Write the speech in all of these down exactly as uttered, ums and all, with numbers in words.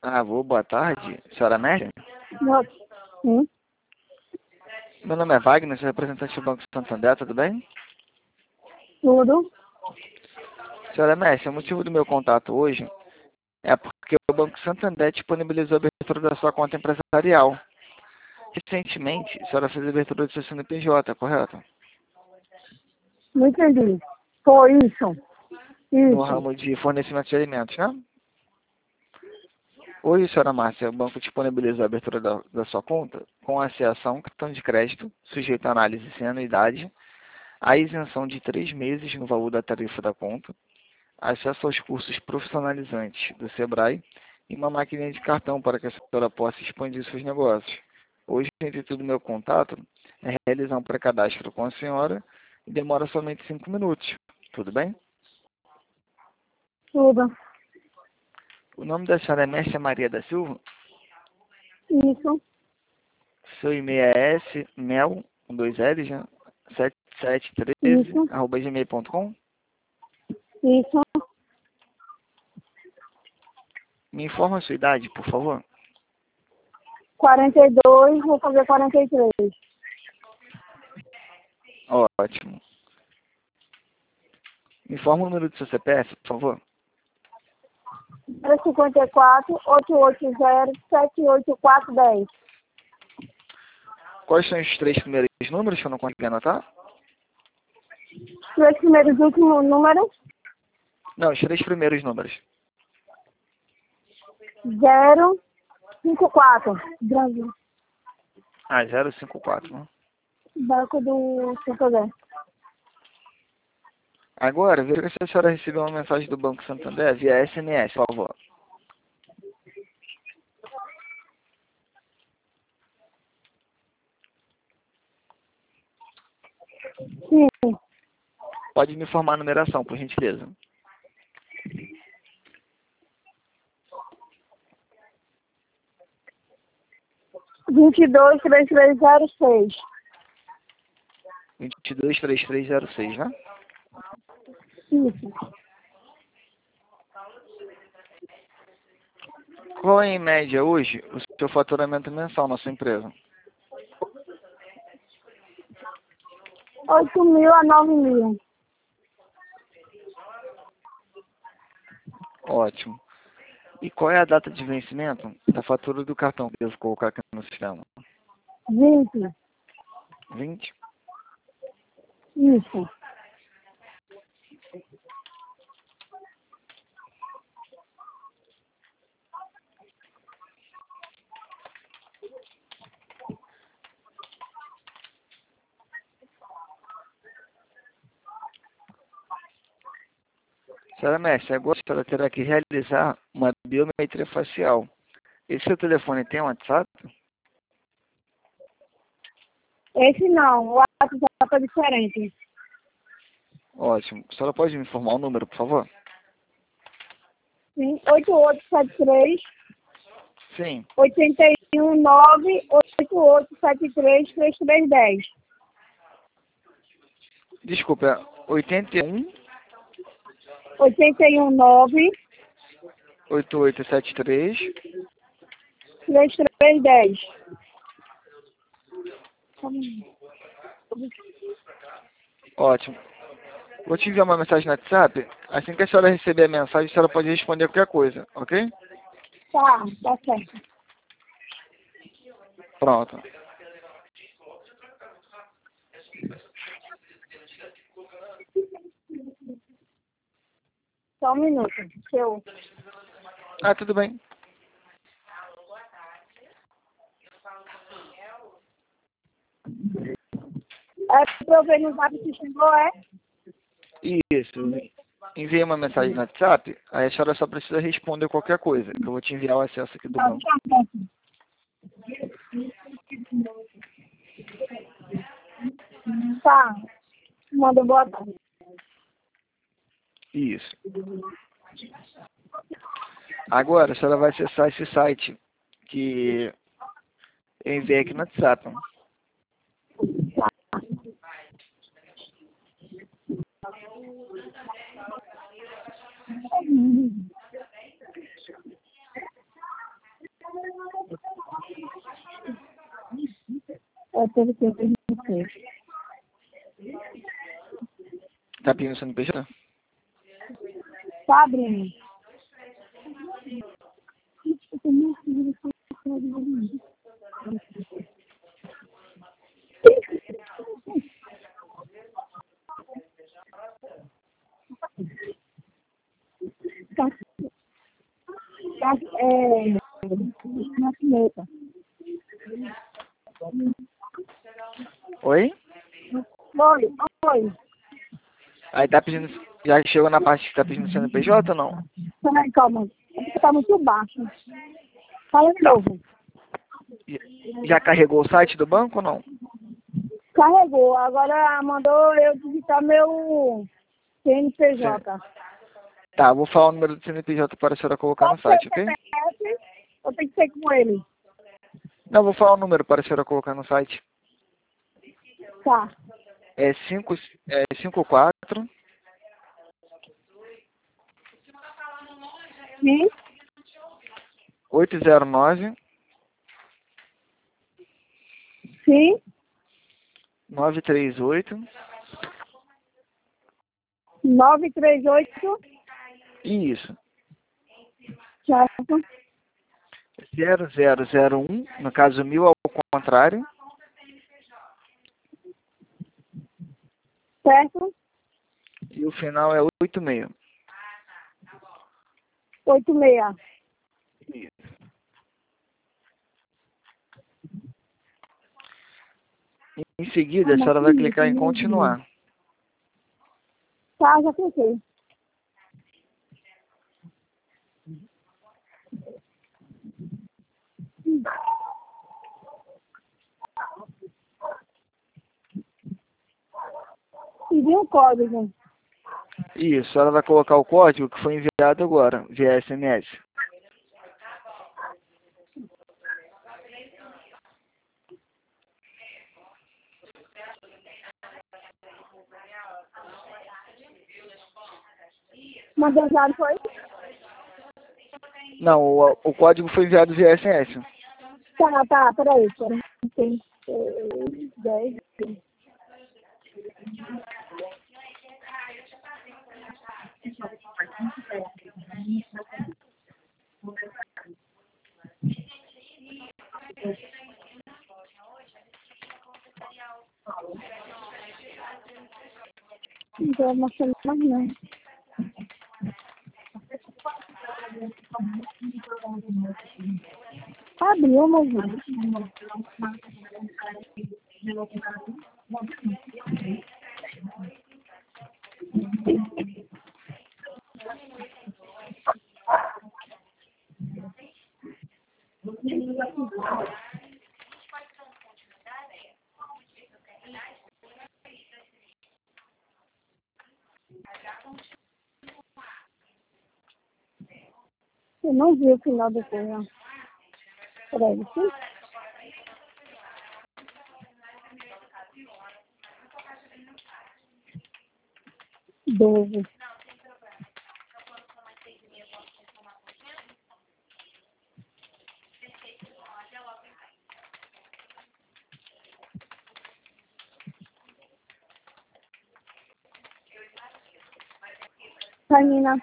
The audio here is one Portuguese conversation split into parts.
Ah, vou, boa tarde. Senhora Mércia? Não. Sim. Meu nome é Wagner, sou representante do Banco Santander, tudo bem? Tudo. Senhora Mércia, o motivo do meu contato hoje é porque o Banco Santander disponibilizou a abertura da sua conta empresarial. Recentemente, a senhora fez a abertura do seu C N P J, correto? Não entendi. Foi isso. No Isso. ramo de fornecimento de alimentos, né? Hoje, senhora Márcia, o banco disponibilizou a abertura da, da sua conta com acesso a um cartão de crédito, sujeito a análise sem anuidade, a isenção de três meses no valor da tarifa da conta, acesso aos cursos profissionalizantes do Sebrae e uma maquininha de cartão para que a senhora possa expandir seus negócios. Hoje, entre tudo, meu contato é realizar um pré-cadastro com a senhora e demora somente cinco minutos. Tudo bem? Tudo. O nome da senhora é Mércia Maria da Silva. Isso. Seu e-mail é smel, com dois L's, né? sete sete um três, Isso. arroba gmail ponto com. Isso. Me informa a sua idade, por favor. quarenta e dois, vou fazer quarenta e três. Ótimo. Me informa o número do seu C P F, por favor. zero cinco quatro, oito oito zero, sete oito quatro um zero. Quais são os três primeiros números que eu não consegui anotar? Os primeiros últimos números. Não, os três primeiros números. zero cinco quatro. Brasil. Ah, zero cinco quatro, né? Banco do Santander. Agora, veja se a senhora recebeu uma mensagem do Banco Santander via S M S, por favor. Sim. Pode me informar a numeração, por gentileza. vinte e dois, três três zero seis. vinte e dois, trinta e três zero seis, né? Isso. Qual é, em média, hoje, o seu faturamento mensal na sua empresa? oito mil a nove mil. Ótimo. E qual é a data de vencimento da fatura do cartão que eu devo colocar aqui no sistema? vinte. vinte? Isso. Senhora Mestre, agora a senhora terá que realizar uma biometria facial. Esse seu telefone tem WhatsApp? Esse não. O WhatsApp é diferente. Ótimo. A senhora pode me informar o número, por favor? Sim. oito oito sete três, Sim. oito um nove, oito oito sete três, três três um zero. Desculpa, é oitenta e um, oito um nove, oitenta e oito setenta e três. três três um zero. Ótimo. Vou te enviar uma mensagem no WhatsApp. Assim que a senhora receber a mensagem, a senhora pode responder qualquer coisa, ok? Tá, tá certo. Pronto. Só um minuto. Eu... Ah, tudo bem. É pra eu ver no zap se chegou, é? Isso. Enviei uma mensagem no WhatsApp, aí a senhora só precisa responder qualquer coisa, que eu vou te enviar o acesso aqui do Tá, banco. tá. Manda boa tarde. Isso. Agora, a senhora vai acessar esse site que eu enviei aqui no WhatsApp. É teve que ver no seis. Tá pedindo C N P J? Tá abrindo. Tá, tá, é, na caneta. Oi? Oi, oi. Aí tá pedindo. Já chegou na parte que tá pedindo C N P J ou não? Peraí, calma. Tá muito baixo. Fala de novo. Já carregou o site do banco ou não? Carregou. Agora mandou eu digitar meu C N P J. Tá, vou falar o número do C N P J para a senhora colocar Qual no que é o site, ok? C P F? Ou tem que ser com ele? Não, vou falar o número para a senhora colocar no site. Tá. É cinco, é cinco quatro Sim, oito zero nove sim. nove três oito. nove três oito. Isso. Certo. zero zero zero um, no caso mil ao contrário. Certo. E o final é oito seis. oito seis. Em seguida, a senhora vai clicar em continuar. Tá, já cliquei. Pedi um código. Isso, a senhora vai colocar o código que foi enviado agora, via S M S. Mandou já, não foi? Não, o, o código foi enviado via S M S. Tá, tá, peraí. peraí. Tem seis, dez. Não tô mostrando mais não. Abriu, mozinho. Eu não vi o final do filme. Peraí, sim? doze. Canina.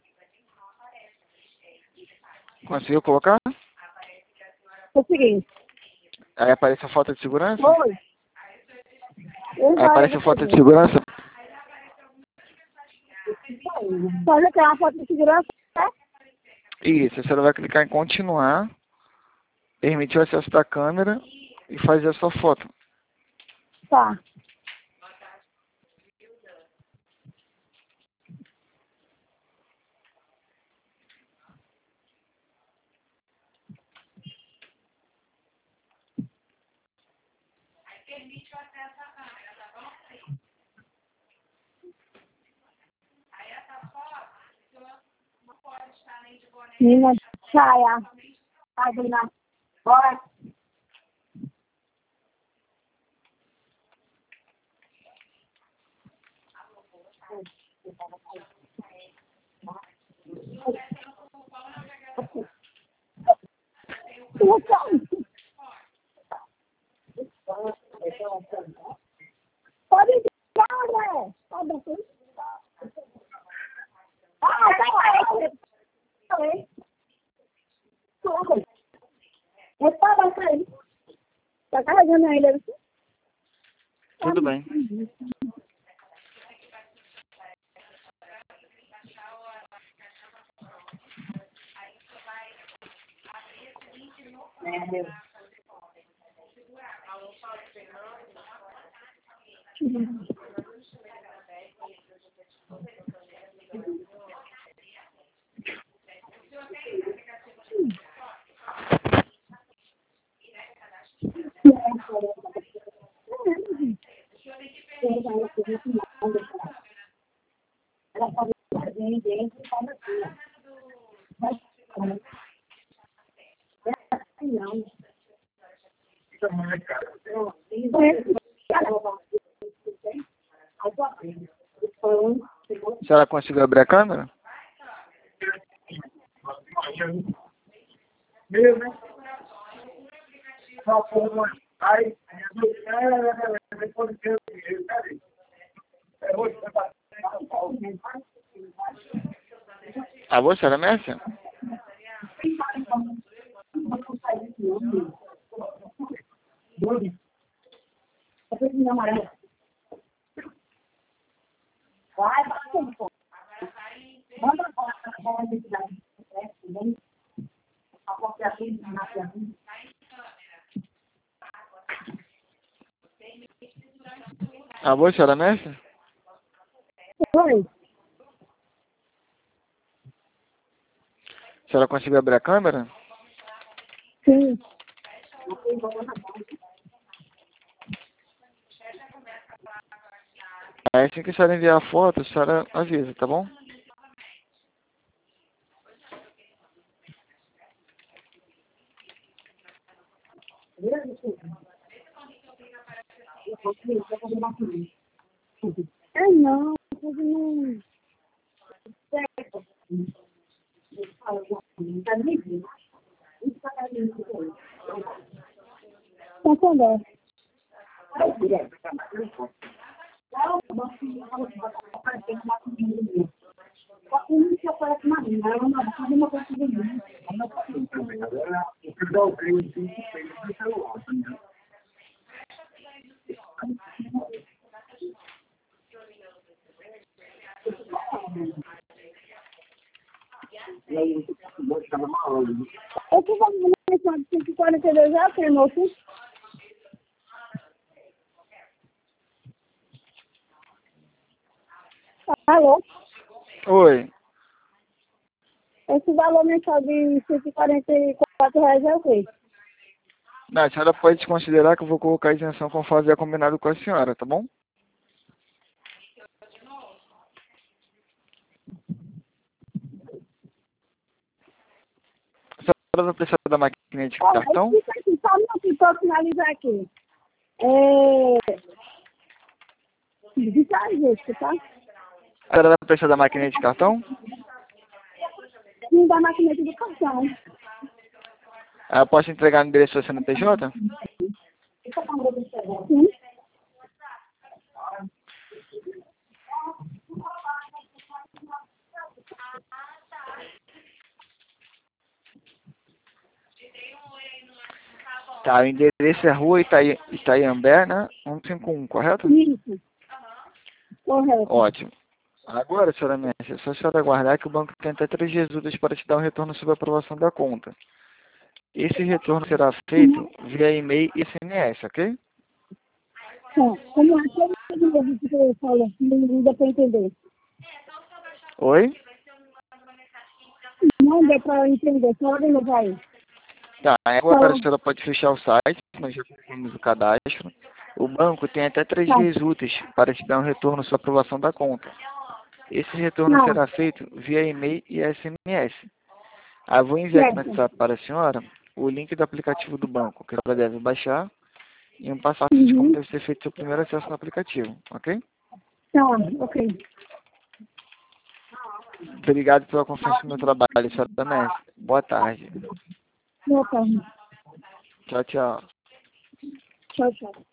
Conseguiu colocar? Consegui. Aí aparece a foto de segurança? Oi. Eu Aí aparece a já foto de segurança? Pode ter uma foto de segurança, né? Isso, a senhora vai clicar em continuar, permitir o acesso da câmera e fazer a sua foto. Tá. Menina, saia. Adina. Bora. Tá carregando ainda. Tudo bem. A senhora conseguiu abrir a câmera? Alô, senhora Mércia? Alô, senhora Mércia? Oi. A senhora conseguiu abrir a câmera? Sim. Aí assim que a senhora enviar a foto, a senhora avisa, tá bom? É não, não. Tá entendendo? Eu tô fazendo uma mensagem de cento e quarenta e dois já tem, moço? Alô? Oi. Esse valor mensal de cento e quarenta e quatro reais é o quê? Não, a senhora pode considerar que eu vou colocar a isenção conforme é combinado com a senhora, tá bom? A senhora vai precisar da maquininha de Olha, cartão? explica aqui, só um minutinho pra eu finalizar aqui. É... De tarjeta, tá? A senhora vai precisar da maquininha de cartão? Sim, da maquinete do cartão. Ah, eu posso entregar no endereço do C N P J? Sim. Tá, o endereço é Rua Itaí, Itaiambé, né? cento e cinquenta e um, correto? Isso. Correto. Ótimo. Agora, senhora Messi, é só a senhora aguardar que o banco tem até três dias úteis para te dar um retorno sobre a aprovação da conta. Esse retorno será feito via e-mail e S M S, ok? Tá. Como é que eu não que você falou? Não dá pra entender. Oi? Não dá pra entender. Só de novo aí. Tá, agora a senhora pode fechar o site, nós já fizemos o cadastro. O banco tem até três Tá. dias úteis para te dar um retorno sobre a aprovação da conta. Esse retorno Tá. será feito via e-mail e S M S. Ah, vou enviar aqui no Certo. WhatsApp para a senhora o link do aplicativo do banco, que ela deve baixar, e um passo a passo de como Uhum. deve ser feito seu primeiro acesso no aplicativo, ok? Tá, ok. Obrigado pela confiança no meu trabalho, senhora Messi. Boa tarde. Boa tarde. Tchau, tchau. Tchau, tchau.